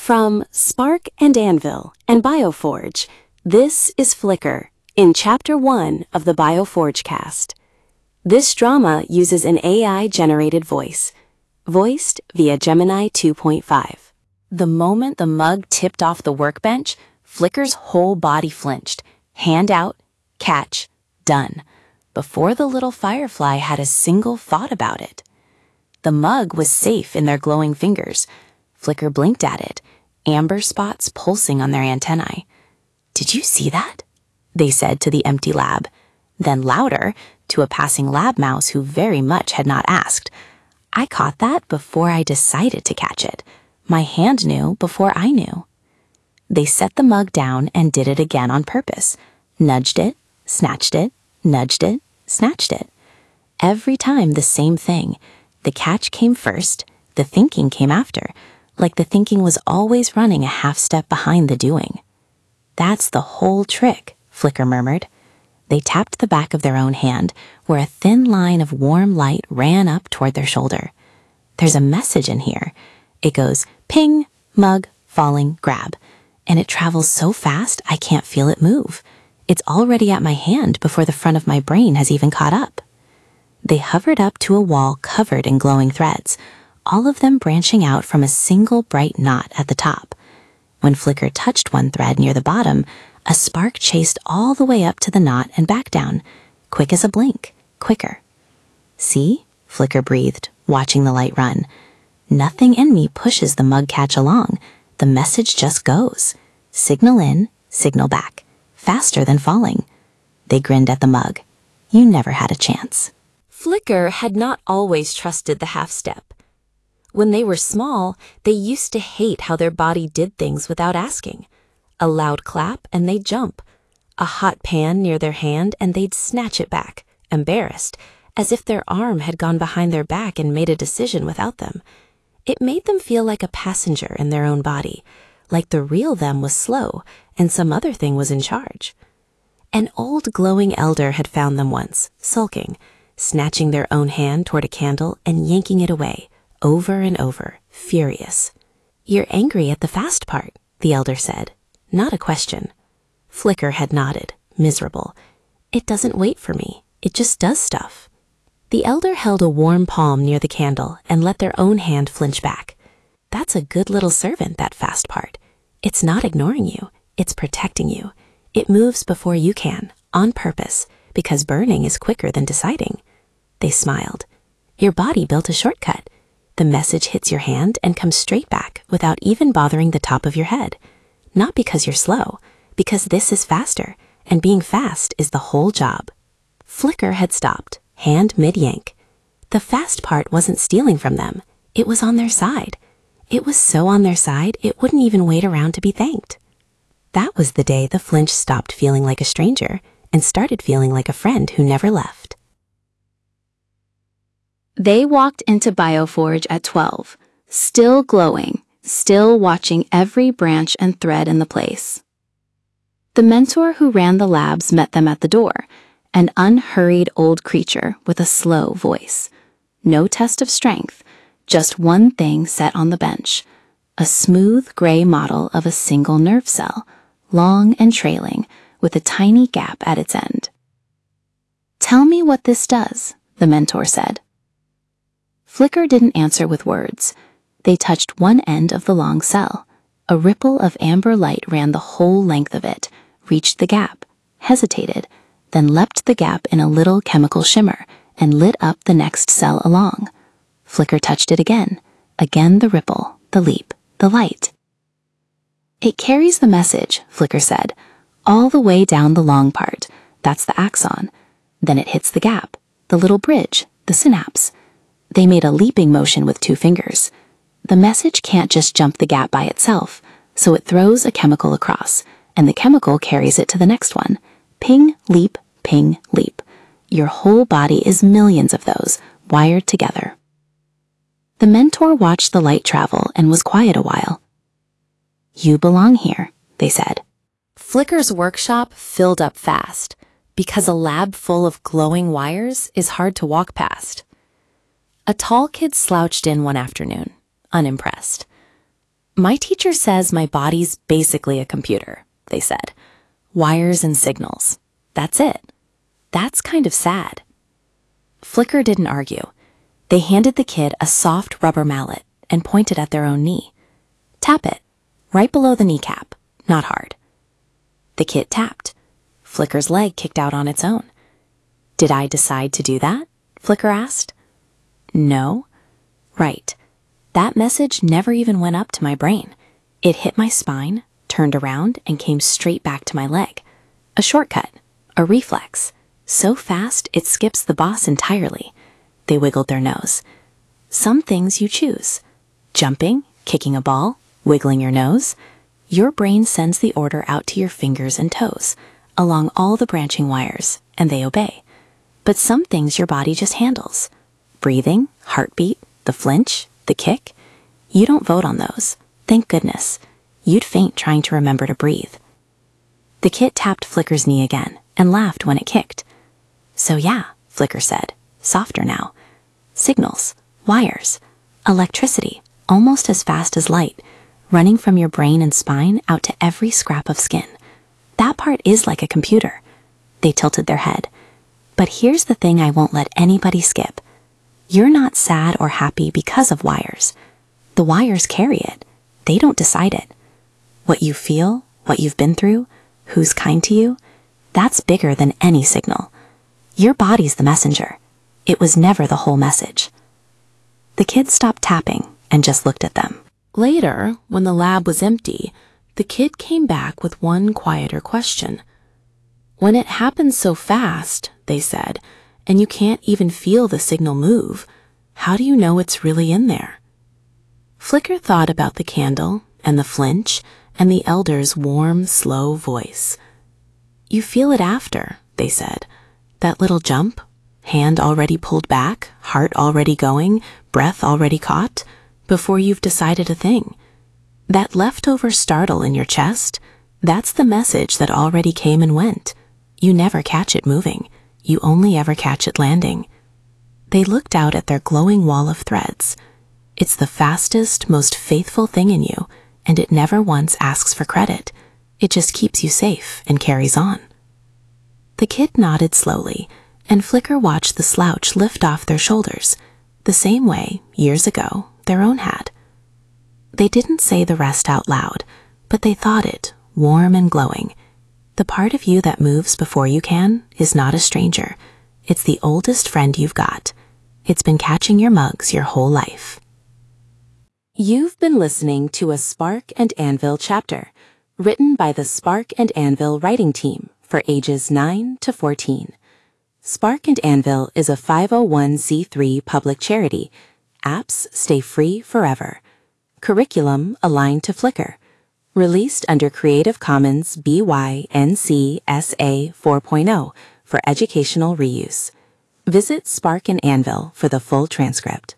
From Spark and Anvil and BioForge, this is Flicker in Chapter 1 of the BioForge cast. This drama uses an AI-generated voice, voiced via Gemini 2.5. The moment the mug tipped off the workbench, Flicker's whole body flinched. Hand out, catch, done, before the little firefly had a single thought about it. The mug was safe in their glowing fingers. Flicker blinked at it, amber spots pulsing on their antennae. "Did you see that?" they said to the empty lab. Then louder, to a passing lab mouse who very much had not asked, "I caught that before I decided to catch it. My hand knew before I knew." They set the mug down and did it again on purpose. Nudged it, snatched it, nudged it, snatched it. Every time the same thing. The catch came first, the thinking came after, like the thinking was always running a half step behind the doing. "That's the whole trick," Flicker murmured. They tapped the back of their own hand, where a thin line of warm light ran up toward their shoulder. "There's a message in here. It goes, ping, mug, falling, grab. And it travels so fast I can't feel it move. It's already at my hand before the front of my brain has even caught up." They hovered up to a wall covered in glowing threads, all of them branching out from a single bright knot at the top. When Flicker touched one thread near the bottom, a spark chased all the way up to the knot and back down, quick as a blink, quicker. "See?" Flicker breathed, watching the light run. "Nothing in me pushes the mug catch along. The message just goes. Signal in, signal back. Faster than falling." They grinned at the mug. "You never had a chance." Flicker had not always trusted the half-step. When they were small, they used to hate how their body did things without asking. A loud clap and they'd jump. A hot pan near their hand and they'd snatch it back, embarrassed, as if their arm had gone behind their back and made a decision without them. It made them feel like a passenger in their own body, like the real them was slow and some other thing was in charge. An old glowing elder had found them once, sulking, snatching their own hand toward a candle and yanking it away, over and over, furious. "You're angry at the fast part," the elder said, not a question. Flicker had nodded, miserable. "It doesn't wait for me. It just does stuff." The elder held a warm palm near the candle and let their own hand flinch back. "That's a good little servant, that fast part. It's not ignoring you. It's protecting you. It moves before you can, on purpose, because burning is quicker than deciding." They smiled. "Your body built a shortcut. The message hits your hand and comes straight back without even bothering the top of your head. Not because you're slow, because this is faster, and being fast is the whole job." Flicker had stopped, hand mid-yank. The fast part wasn't stealing from them. It was on their side. It was so on their side, it wouldn't even wait around to be thanked. That was the day the flinch stopped feeling like a stranger and started feeling like a friend who never left. They walked into BioForge at 12, still glowing, still watching every branch and thread in the place. The mentor who ran the labs met them at the door, an unhurried old creature with a slow voice. No test of strength, just one thing set on the bench, a smooth gray model of a single nerve cell, long and trailing, with a tiny gap at its end. "Tell me what this does," the mentor said. Flicker didn't answer with words. They touched one end of the long cell. A ripple of amber light ran the whole length of it, reached the gap, hesitated, then leapt the gap in a little chemical shimmer and lit up the next cell along. Flicker touched it again. Again the ripple, the leap, the light. "It carries the message," Flicker said, "all the way down the long part. That's the axon. Then it hits the gap, the little bridge, the synapse." They made a leaping motion with 2 fingers. "The message can't just jump the gap by itself, so it throws a chemical across, and the chemical carries it to the next one. Ping, leap, ping, leap. Your whole body is millions of those, wired together." The mentor watched the light travel and was quiet a while. "You belong here," they said. Flicker's workshop filled up fast, because a lab full of glowing wires is hard to walk past. A tall kid slouched in one afternoon, unimpressed. My teacher says my body's basically a computer, they said. Wires and signals. That's it. That's kind of sad. Flicker didn't argue. They handed the kid a soft rubber mallet and pointed at their own knee. Tap it, right below the kneecap, not hard. The kid tapped. Flicker's leg kicked out on its own. Did I decide to do that? Flicker asked. No. Right. That message never even went up to my brain. It hit my spine, turned around, and came straight back to my leg. A shortcut, a reflex, so fast it skips the boss entirely. They wiggled their nose. Some things you choose. Jumping, kicking a ball, wiggling your nose. Your brain sends the order out to your fingers and toes, along all the branching wires, and they obey. But some things your body just handles. Breathing, heartbeat, the flinch, the kick. You don't vote on those. Thank goodness. You'd faint trying to remember to breathe. The kid tapped Flicker's knee again and laughed when it kicked. So yeah, Flicker said, softer now. Signals, wires, electricity, almost as fast as light, running from your brain and spine out to every scrap of skin. That part is like a computer. They tilted their head. But here's the thing I won't let anybody skip. You're not sad or happy because of wires. The wires carry it. They don't decide it. What you feel, what you've been through, who's kind to you, that's bigger than any signal. Your body's the messenger. It was never the whole message. The kid stopped tapping and just looked at them. Later, when the lab was empty, the kid came back with one quieter question. When it happens so fast, they said, and you can't even feel the signal move, how do you know it's really in there? Flicker thought about the candle and the flinch and the elder's warm, slow voice. You feel it after, they said. That little jump, hand already pulled back, heart already going, breath already caught, before you've decided a thing. That leftover startle in your chest, that's the message that already came and went. You never catch it moving. You only ever catch it landing. They looked out at their glowing wall of threads. It's the fastest, most faithful thing in you, and it never once asks for credit. It just keeps you safe and carries on. The kid nodded slowly, and Flicker watched the slouch lift off their shoulders, the same way, years ago, their own had. They didn't say the rest out loud, but they thought it, warm and glowing. The part of you that moves before you can is not a stranger. It's the oldest friend you've got. It's been catching your mugs your whole life. You've been listening to a Spark and Anvil chapter, written by the Spark and Anvil writing team for ages 9 to 14. Spark and Anvil is a 501c3 public charity. Apps stay free forever. Curriculum aligned to Flicker. Released under Creative Commons BY-NC SA 4.0 for educational reuse. Visit Spark and Anvil for the full transcript.